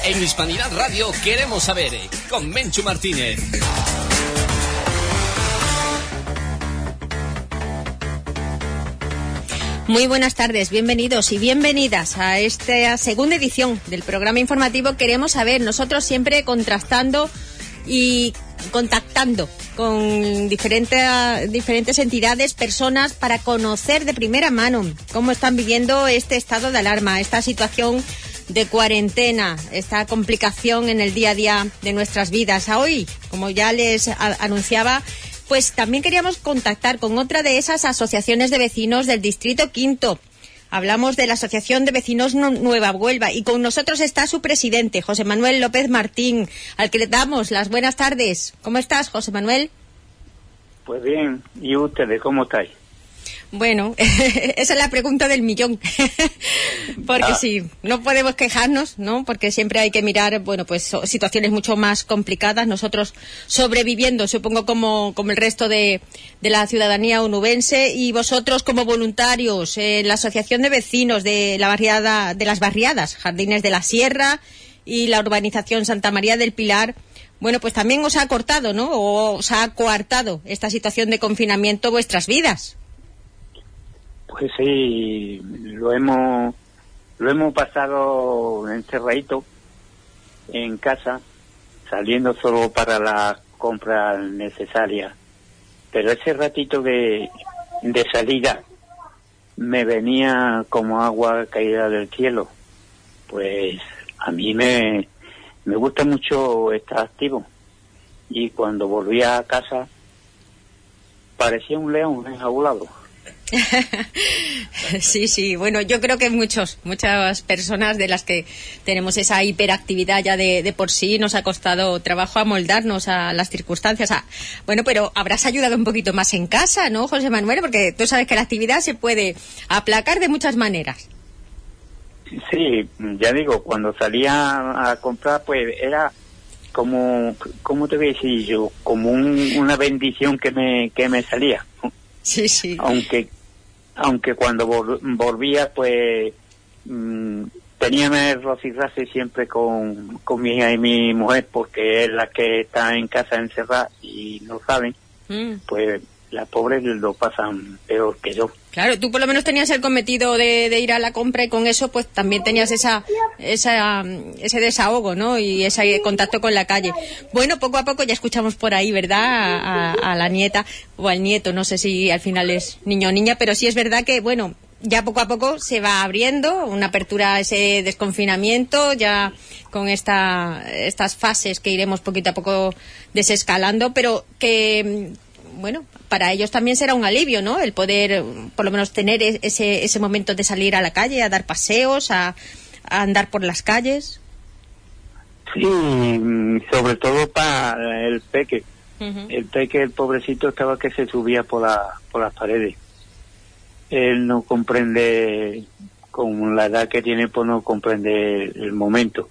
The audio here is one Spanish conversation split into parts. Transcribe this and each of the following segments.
En Hispanidad Radio queremos saber, con Menchu Martínez. Muy buenas tardes, bienvenidos y bienvenidas a esta segunda edición del programa informativo Queremos Saber. Nosotros siempre contrastando y contactando con diferentes entidades, personas, para conocer de primera mano cómo están viviendo este estado de alarma, esta situación de cuarentena, esta complicación en el día a día de nuestras vidas. A hoy, como ya les anunciaba, pues también queríamos contactar con otra de esas asociaciones de vecinos del Distrito Quinto. Hablamos de la Asociación de Vecinos Nueva Huelva y con nosotros está su presidente, José Manuel López Martín, al que le damos las buenas tardes. ¿Cómo estás, José Manuel? Pues bien, ¿y ustedes cómo estáis? Bueno, esa es la pregunta del millón, porque sí, no podemos quejarnos, ¿no? Porque siempre hay que mirar, bueno, pues situaciones mucho más complicadas. Nosotros sobreviviendo, supongo, como el resto de la ciudadanía onubense, y vosotros como voluntarios en la Asociación de Vecinos de la barriada, de las barriadas Jardines de la Sierra y la urbanización Santa María del Pilar. Bueno, pues también os ha cortado, ¿no? O os ha coartado esta situación de confinamiento vuestras vidas. Pues sí, lo hemos pasado encerradito en casa, saliendo solo para las compras necesarias. Pero ese ratito de salida me venía como agua caída del cielo. Pues a mí me gusta mucho estar activo. Y cuando volví a casa parecía un león enjaulado. Sí, bueno, yo creo que muchas personas de las que tenemos esa hiperactividad ya de por sí, nos ha costado trabajo amoldarnos a las circunstancias. Bueno, pero habrás ayudado un poquito más en casa, ¿no, José Manuel? Porque tú sabes que la actividad se puede aplacar de muchas maneras. Sí, ya digo, cuando salía a comprar, pues era como, ¿cómo te voy a decir yo? Como una bendición que me salía. Sí. Aunque cuando volvía, pues tenía el rocirrace siempre con mi hija y mi mujer, porque es la que está en casa encerrada y no saben, pues las pobres lo pasan peor que yo. Claro, tú por lo menos tenías el cometido de ir a la compra y con eso pues también tenías ese desahogo, ¿no? Y ese contacto con la calle. Bueno, poco a poco ya escuchamos por ahí, ¿verdad? A la nieta o al nieto, no sé si al final es niño o niña, pero sí es verdad que, bueno, ya poco a poco se va abriendo una apertura a ese desconfinamiento, ya con estas fases que iremos poquito a poco desescalando, pero que, bueno, para ellos también será un alivio, ¿no? El poder, por lo menos, tener ese momento de salir a la calle, a dar paseos, a andar por las calles. Sí, sobre todo para el peque. Uh-huh. El peque, el pobrecito, estaba que se subía por las paredes. Él no comprende, con la edad que tiene, pues no comprende el momento.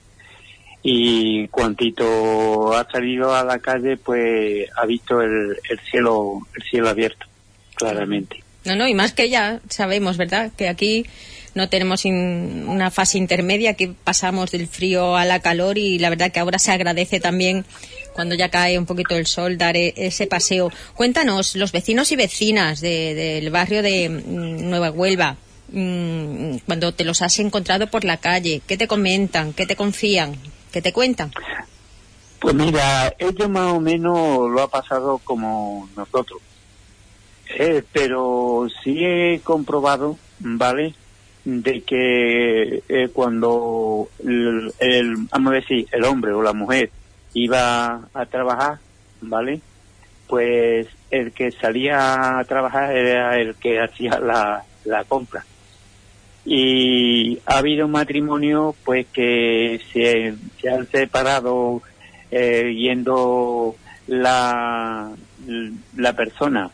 Y cuantito ha salido a la calle, pues ha visto el cielo abierto, claramente. No, y más que ya sabemos, ¿verdad?, que aquí no tenemos una fase intermedia, que pasamos del frío a la calor, y la verdad que ahora se agradece también cuando ya cae un poquito el sol dar ese paseo. Cuéntanos, los vecinos y vecinas del barrio de Nueva Huelva, cuando te los has encontrado por la calle, ¿qué te comentan? ¿Qué te confían? ¿Qué te cuentan? Pues mira, ellos más o menos lo ha pasado como nosotros. Pero sí he comprobado, ¿vale?, de que cuando vamos a decir, el hombre o la mujer iba a trabajar, ¿vale?, pues el que salía a trabajar era el que hacía la compra. Y ha habido matrimonios pues que se han separado, yendo la persona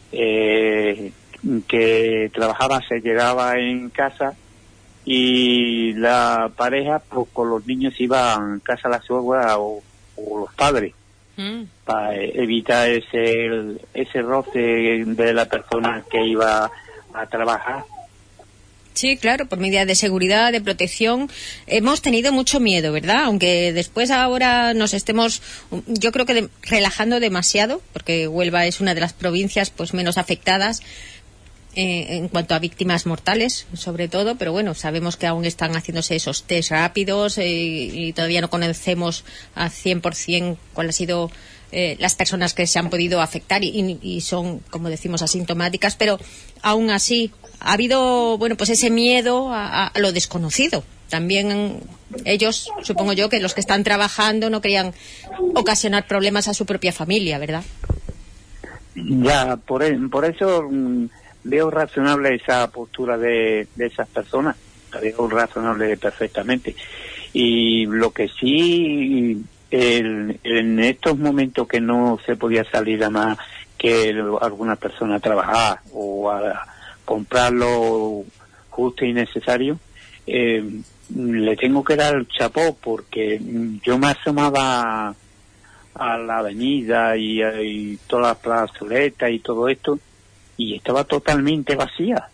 que trabajaba, se quedaba en casa, y la pareja pues con los niños iba a casa de la suegra o los padres, para evitar ese roce de la persona que iba a trabajar. Sí, claro, por medidas de seguridad, de protección. Hemos tenido mucho miedo, ¿verdad? Aunque después ahora nos estemos, yo creo que relajando demasiado, porque Huelva es una de las provincias pues menos afectadas en cuanto a víctimas mortales, sobre todo, pero bueno, sabemos que aún están haciéndose esos test rápidos y todavía no conocemos a 100% cuál ha sido las personas que se han podido afectar y son, como decimos, asintomáticas, pero aún así ha habido, bueno, pues ese miedo a lo desconocido. También ellos, supongo yo, que los que están trabajando no querían ocasionar problemas a su propia familia, ¿verdad? Ya, por eso veo razonable esa postura de esas personas, la veo razonable perfectamente. Y lo que sí, en estos momentos que no se podía salir a más que alguna persona a trabajar o a comprar lo justo y necesario, le tengo que dar el chapó, porque yo me asomaba a la avenida y todas las plazoletas y todo esto, y estaba totalmente vacía.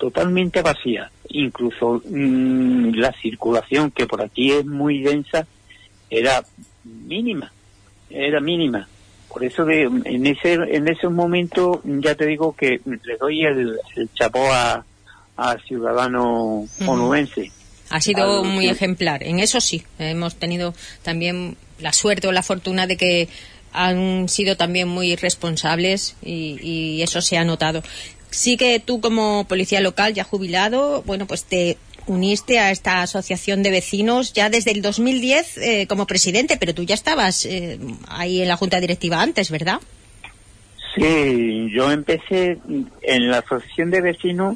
Incluso la circulación, que por aquí es muy densa, era mínima. Por eso en ese momento ya te digo que le doy el chapó a ciudadano onubense. Ha sido muy ejemplar, en eso sí. Hemos tenido también la suerte o la fortuna de que han sido también muy responsables y eso se ha notado. Sí que tú, como policía local ya jubilado, bueno, pues te uniste a esta asociación de vecinos ya desde el 2010 como presidente, pero tú ya estabas ahí en la junta directiva antes, ¿verdad? Sí, yo empecé en la asociación de vecinos,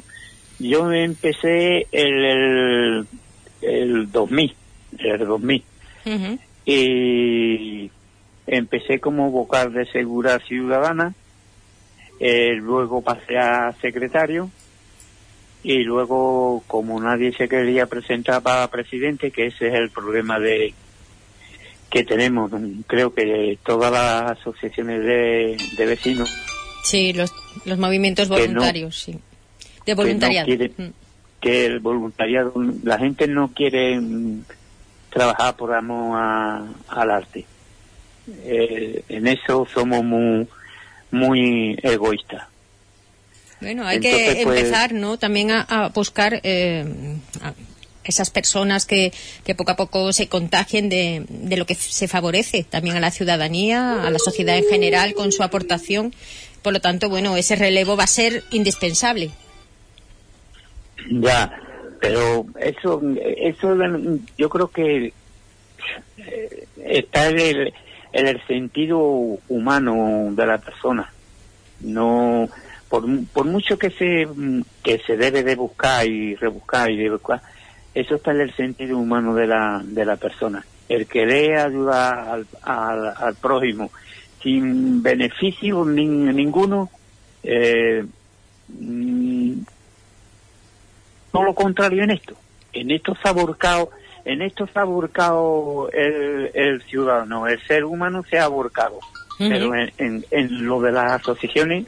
el 2000. Uh-huh. Y empecé como vocal de Seguridad Ciudadana, luego pasé a secretario, y luego, como nadie se quería presentar para presidente, que ese es el problema que tenemos, creo que todas las asociaciones de vecinos. Sí, los movimientos voluntarios, sí. De voluntariado. Que el voluntariado, la gente no quiere trabajar por amor al arte. En eso somos muy egoístas. Bueno, hay que empezar, ¿no? También a buscar a esas personas que poco a poco se contagien de lo que se favorece también a la ciudadanía, a la sociedad en general, con su aportación. Por lo tanto, bueno, ese relevo va a ser indispensable. Ya, pero eso yo creo que está en el sentido humano de la persona. No, por mucho que se debe de buscar y rebuscar eso está en el sentido humano de la persona. El querer ayudar al prójimo sin beneficio ninguno, todo lo contrario en esto se ha volcado el ciudadano, el ser humano se ha volcado. Uh-huh. Pero en lo de las asociaciones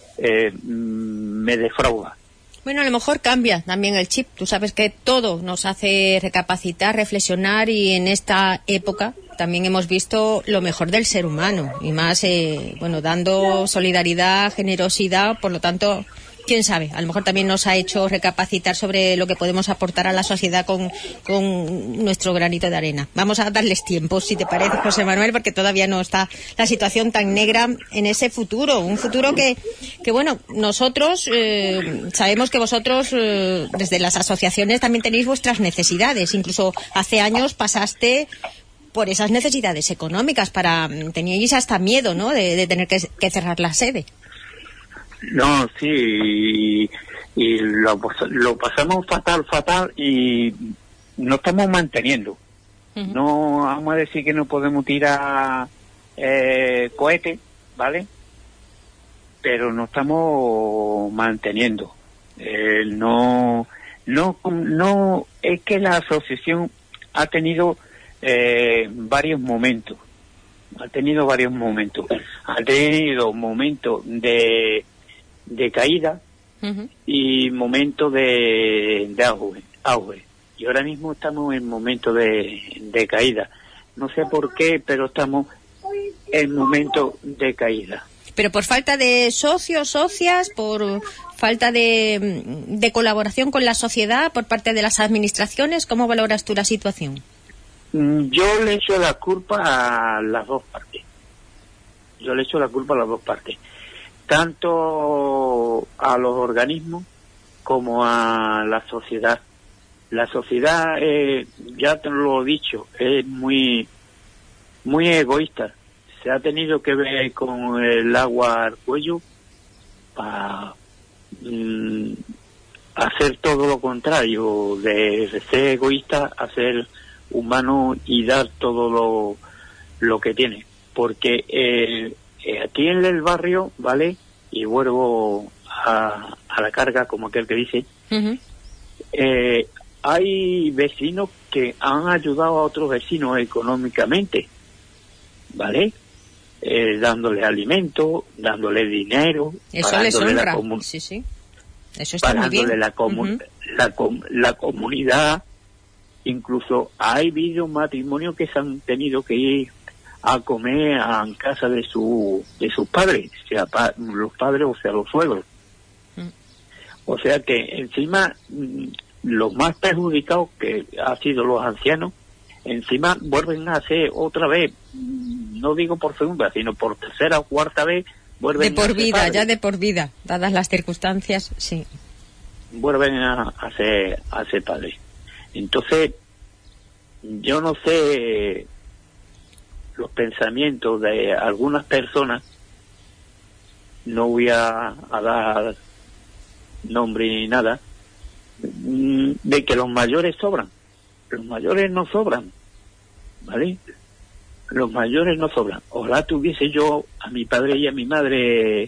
me defrauda. Bueno, a lo mejor cambia también el chip. Tú sabes que todo nos hace recapacitar, reflexionar, y en esta época también hemos visto lo mejor del ser humano y más, dando solidaridad, generosidad. Por lo tanto, quién sabe, a lo mejor también nos ha hecho recapacitar sobre lo que podemos aportar a la sociedad con nuestro granito de arena. Vamos a darles tiempo, si te parece, José Manuel, porque todavía no está la situación tan negra en ese futuro. Un futuro que bueno, nosotros sabemos que vosotros desde las asociaciones también tenéis vuestras necesidades. Incluso hace años pasaste por esas necesidades económicas, teníais hasta miedo, ¿no?, de tener que cerrar la sede. No, sí, y lo pasamos fatal y no estamos manteniendo. Uh-huh. No vamos a decir que no podemos tirar cohetes, ¿vale? Pero no estamos manteniendo. No, es que la asociación ha tenido varios momentos. Ha tenido momentos de caída, y momento de auge. Y ahora mismo estamos en momento de caída. No sé por qué, pero estamos en momento de caída. ¿Pero por falta de socios, socias, por falta de colaboración con la sociedad por parte de las administraciones? ¿Cómo valoras tú la situación? Yo le echo la culpa a las dos partes. Tanto a los organismos como a la sociedad. La sociedad, ya te lo he dicho, es muy egoísta. Se ha tenido que ver con el agua al cuello para hacer todo lo contrario, de ser egoísta a ser humano y dar todo lo que tiene. Porque aquí en el barrio, ¿vale? Y vuelvo a la carga, como aquel que dice, hay vecinos que han ayudado a otros vecinos económicamente, ¿vale? Dándole alimento, dándole dinero, eso les honra. Sí. Eso está muy bien. La comunidad. Incluso ha habido matrimonios que se han tenido que ir a comer a casa de sus padres, sea los padres o sea los suegros. O sea que encima los más perjudicados, que han sido los ancianos, encima vuelven a hacer otra vez, no digo por segunda, sino por tercera o cuarta vez, vuelven de por a ser vida, padres. ya de por vida, dadas las circunstancias, sí. Vuelven a ser padres. Entonces, yo no sé los pensamientos de algunas personas, no voy a dar nombre ni nada, de que los mayores sobran. Los mayores no sobran, ¿vale? Los mayores no sobran. Ojalá tuviese yo a mi padre y a mi madre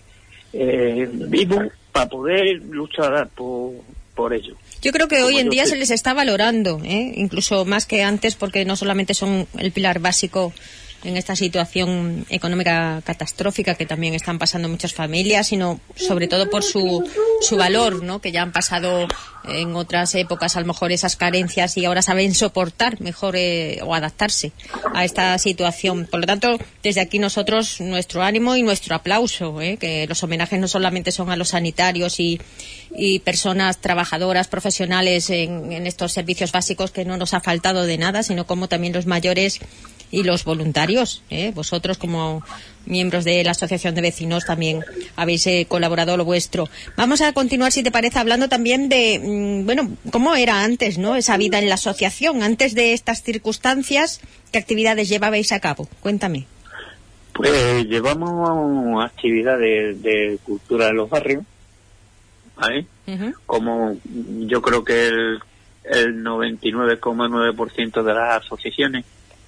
vivos para poder luchar por ello. Yo creo que hoy en día se les está valorando, incluso más que antes, porque no solamente son el pilar básico en esta situación económica catastrófica que también están pasando muchas familias, sino sobre todo por su valor, ¿no? Que ya han pasado en otras épocas a lo mejor esas carencias y ahora saben soportar mejor o adaptarse a esta situación. Por lo tanto, desde aquí nosotros nuestro ánimo y nuestro aplauso, que los homenajes no solamente son a los sanitarios y personas trabajadoras, profesionales en estos servicios básicos, que no nos ha faltado de nada, sino como también los mayores y los voluntarios. Vosotros, como miembros de la Asociación de Vecinos, también habéis colaborado lo vuestro. Vamos a continuar, si te parece, hablando también de, cómo era antes, ¿no? Esa vida en la asociación, antes de estas circunstancias. ¿Qué actividades llevabais a cabo? Cuéntame. Pues llevamos actividades de cultura en los barrios, ¿vale? Como yo creo que el 99,9% de las asociaciones.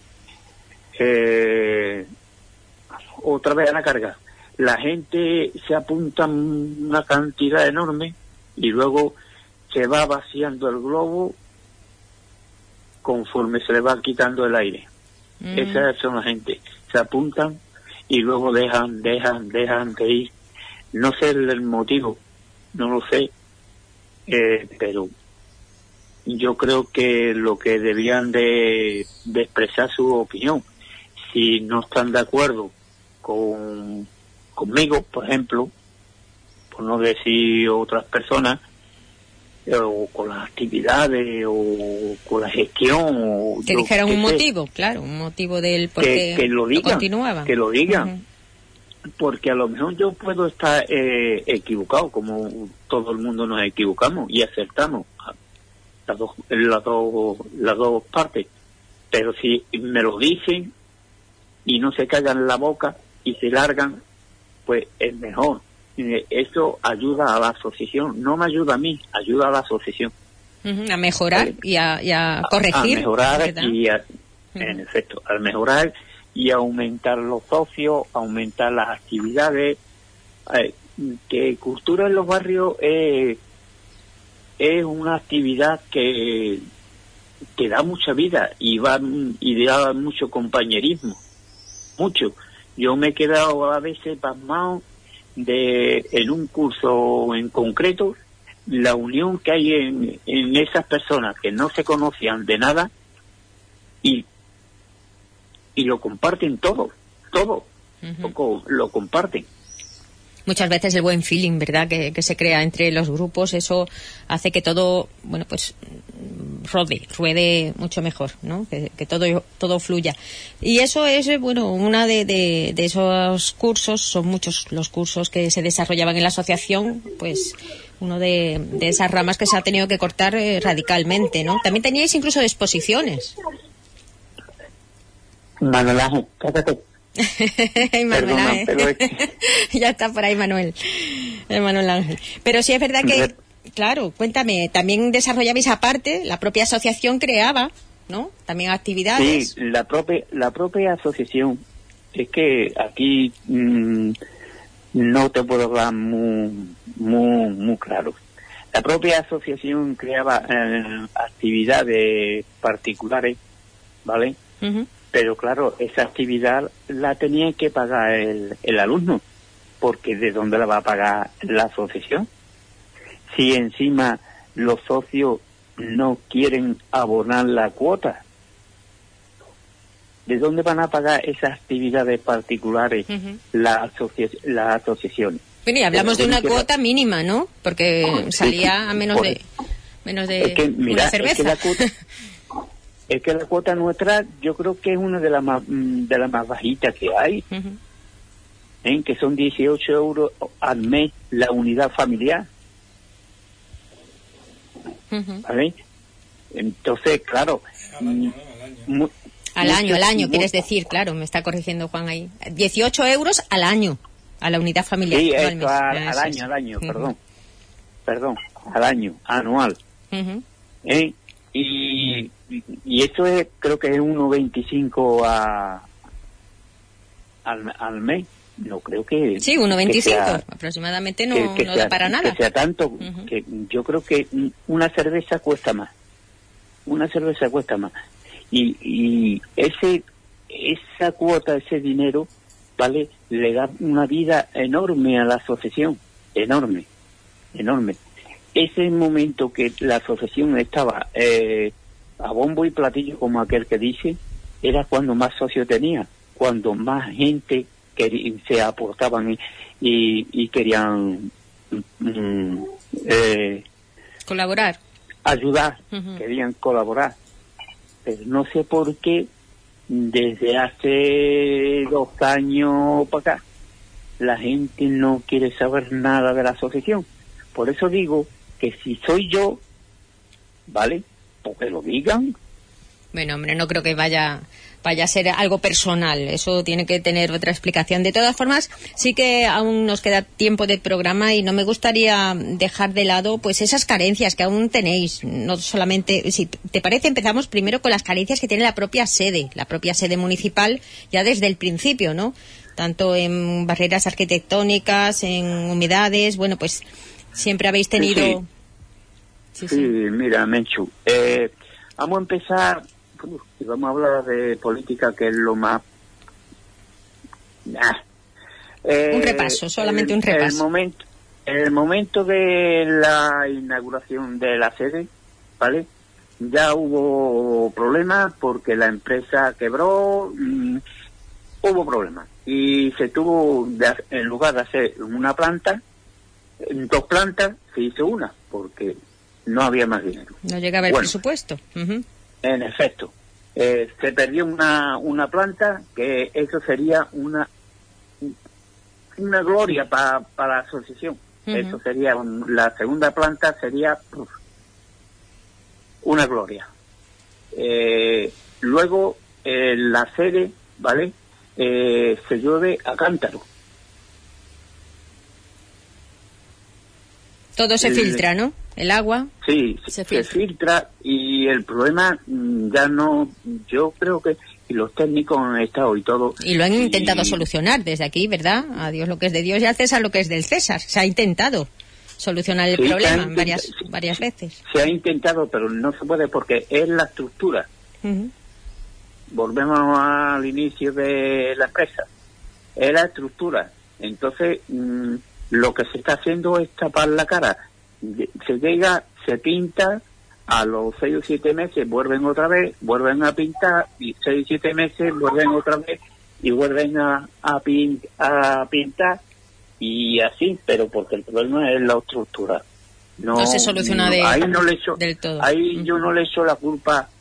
Otra vez a la carga. La gente se apunta una cantidad enorme y luego se va vaciando el globo conforme se le va quitando el aire. Esas son la gente. Se apuntan y luego dejan de ir. No sé el motivo, no lo sé, pero yo creo que lo que debían de expresar su opinión. Si no están de acuerdo conmigo, por ejemplo, por no decir otras personas, o con las actividades, o con la gestión, o que dijeran un motivo, claro, un motivo del por qué lo continuaban. Que lo digan, porque a lo mejor yo puedo estar equivocado, como todo el mundo nos equivocamos y acertamos las dos partes, pero si me lo dicen y no se callan la boca y se largan, pues es mejor. Eso ayuda a la asociación, no me ayuda a mí, ayuda a la asociación. A mejorar y a corregir. A mejorar en efecto, a mejorar y aumentar los socios, aumentar las actividades. Que cultura en los barrios es una actividad que da mucha vida y da mucho compañerismo. Mucho. Yo me he quedado a veces pasmado en un curso en concreto, la unión que hay en esas personas que no se conocían de nada y lo comparten todo, lo comparten. Muchas veces el buen feeling, ¿verdad?, que se crea entre los grupos, eso hace que todo, bueno, pues ruede mucho mejor, ¿no? Que todo fluya. Y eso es, bueno, una de esos cursos, son muchos los cursos que se desarrollaban en la asociación, pues uno de esas ramas que se ha tenido que cortar radicalmente, ¿no? También teníais incluso exposiciones. Manuel Ángel, cállate. Perdona, pero ya está por ahí Manuel Ángel. Pero sí es verdad que, claro, cuéntame, también desarrollabais aparte, la propia asociación creaba, ¿no?, también actividades. Sí, la propia asociación, es que aquí no te puedo hablar muy claro. La propia asociación creaba actividades particulares, ¿vale? Uh-huh. Pero claro, esa actividad la tenía que pagar el alumno, porque ¿de dónde la va a pagar la asociación? Si encima los socios no quieren abonar la cuota, ¿de dónde van a pagar esas actividades particulares las asociaciones? Bueno, y hablamos de una cuota mínima, ¿no? Porque salía a menos de es que, mira, una cerveza. Es que la cuota nuestra, yo creo que es una de las más bajitas que hay, que son 18 euros al mes la unidad familiar. ¿Vale? Entonces, claro. Al año, quieres decir, claro, me está corrigiendo Juan ahí. 18 euros al año, a la unidad familiar. Sí, esto al año, perdón, al año, anual. Y esto es, creo que es 1,25 al mes. No creo que... Sí, 1,25 aproximadamente, no da para nada. Que sea tanto, que yo creo que una cerveza cuesta más. Y esa cuota, ese dinero, ¿vale?, le da una vida enorme a la asociación. Enorme. Ese momento que la asociación estaba a bombo y platillo, como aquel que dice, era cuando más socios tenía, cuando más gente se aportaban y querían colaborar, ayudar, querían colaborar. Pero no sé por qué desde hace 2 años para acá la gente no quiere saber nada de la asociación. Por eso digo que si soy yo, ¿vale?, pues que lo digan. Bueno, hombre, no creo que vaya a ser algo personal, eso tiene que tener otra explicación. De todas formas, sí que aún nos queda tiempo de programa y no me gustaría dejar de lado pues esas carencias que aún tenéis. No solamente, si te parece, empezamos primero con las carencias que tiene la propia sede municipal, ya desde el principio, ¿no? Tanto en barreras arquitectónicas, en humedades, bueno, pues siempre habéis tenido... Sí, mira, Menchu, vamos a empezar y vamos a hablar de política, que es lo más... un repaso, solamente un repaso. El momento de la inauguración de la sede, ¿vale?, ya hubo problemas porque la empresa quebró, hubo problemas. Y se tuvo, en lugar de hacer una planta, 2 plantas, se hizo una, porque no había más dinero. No llegaba el presupuesto. En efecto. Se perdió una planta, que eso sería una gloria para la asociación. Eso sería, la segunda planta sería una gloria. Luego, la sede, ¿vale?, se llueve a cántaro. Todo se filtra, ¿no? El agua. Sí, se filtra, y el problema ya no, yo creo que, y los técnicos han estado y todo. Y lo han intentado solucionar desde aquí, ¿verdad? A Dios lo que es de Dios y al César lo que es del César. Se ha intentado solucionar el problema varias veces. Se ha intentado, pero no se puede porque es la estructura. Volvemos al inicio de la empresa. Es la estructura. Entonces, lo que se está haciendo es tapar la cara. Se llega, se pinta, a los 6 o 7 meses vuelven otra vez, vuelven a pintar, y 6 o 7 meses vuelven otra vez y vuelven a pintar, y así, pero porque el problema es la estructura. No se soluciona ahí no le echo, del todo. Ahí yo no le echo la culpa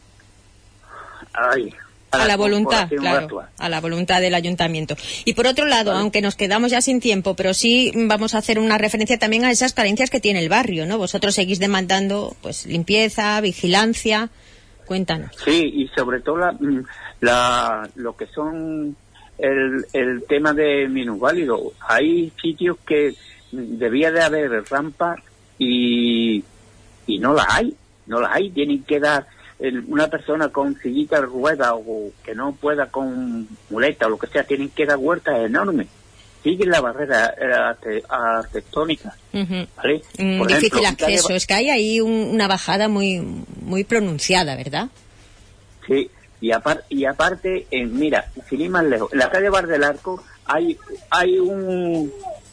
a la voluntad, claro, a la voluntad del ayuntamiento. Y por otro lado, aunque nos quedamos ya sin tiempo, pero sí vamos a hacer una referencia también a esas carencias que tiene el barrio, ¿no? Vosotros seguís demandando, pues, limpieza, vigilancia. Cuéntanos. Sí, y sobre todo lo que son el tema de minusválidos. Hay sitios que debía de haber rampas y no las hay, tienen que dar una persona con sillita de ruedas o que no pueda con muleta o lo que sea, tienen que dar vueltas enormes. Siguen la barrera arquitectónica, ¿vale? Difícil acceso, es que hay ahí una bajada muy muy pronunciada, ¿verdad? Sí, y aparte, mira, sin ir más lejos, en la calle Bar del Arco hay un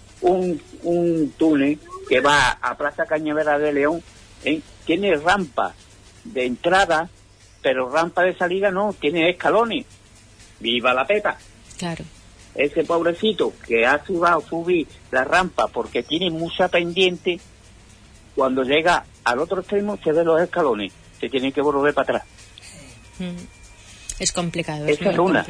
túnel que va a Plaza Cañavera de León, tiene rampa de entrada, pero rampa de salida no, tiene escalones. ¡Viva la Pepa! Claro. Ese pobrecito que ha sudado subir la rampa porque tiene mucha pendiente, cuando llega al otro extremo se ve los escalones, se tiene que volver para atrás. Es complicado. Esa es una.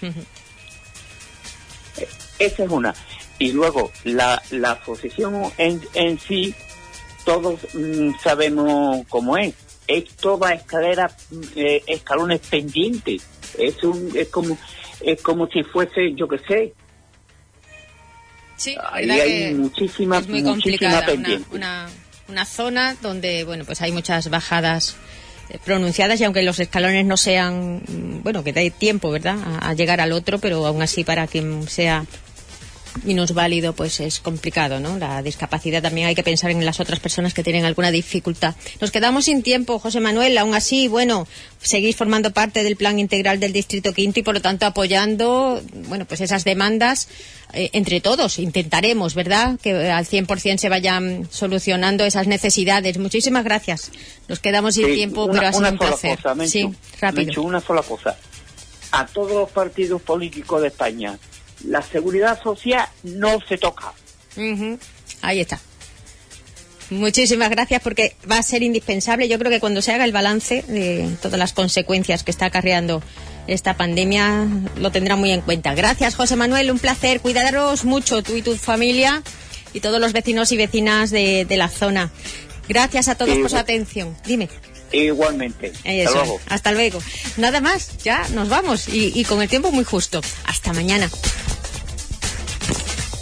Esa es una. Y luego, la posición en sí, todos sabemos cómo es. Es toda escalera, escalones pendientes. Es como si fuese, yo qué sé. Sí, ahí hay muchísima pendiente. Una zona donde, bueno, pues hay muchas bajadas pronunciadas, y aunque los escalones no sean, bueno, que dé tiempo, ¿verdad?, a llegar al otro, pero aún así para quien sea minusválido, pues es complicado, ¿no? La discapacidad, también hay que pensar en las otras personas que tienen alguna dificultad. Nos quedamos sin tiempo, José Manuel. Aún así, bueno, seguís formando parte del Plan Integral del Distrito Quinto y por lo tanto apoyando, bueno, pues esas demandas entre todos. Intentaremos, ¿verdad?, que al 100% se vayan solucionando esas necesidades. Muchísimas gracias. Nos quedamos sin tiempo, pero ha sido un placer. Sí, rápido. Una sola cosa. A todos los partidos políticos de España, la seguridad social no se toca. Ahí está. Muchísimas gracias, porque va a ser indispensable. Yo creo que cuando se haga el balance de todas las consecuencias que está acarreando esta pandemia, lo tendrán muy en cuenta. Gracias, José Manuel, un placer. Cuidaros mucho, tú y tu familia y todos los vecinos y vecinas de la zona. Gracias a todos por su atención. Dime. Igualmente. Hasta luego. Hasta luego. Nada más, ya nos vamos y con el tiempo muy justo. Hasta mañana.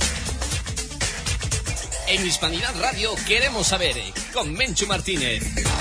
En Hispanidad Radio queremos saber, con Menchu Martínez.